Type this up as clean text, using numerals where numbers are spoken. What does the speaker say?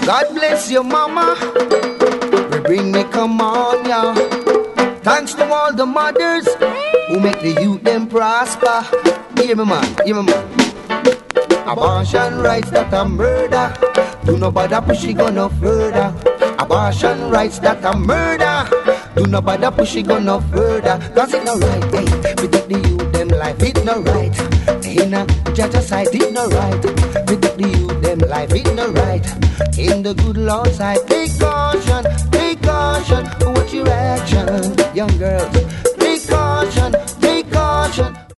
God bless your mama. We bring me, come on, yeah. Thanks to all the mothers who make the youth them prosper. Hear me, man, hear me, man. Abortion rights that a murder. Do nobody push it go no further. Abortion rights that a murder. Do nobody push it go no further. Cause it no right, hey. We take the youth them life, it no right. In a judge side, it no right. We take the youth them life, it no right. In the good Lord side, take caution. Watch your action. Young girls,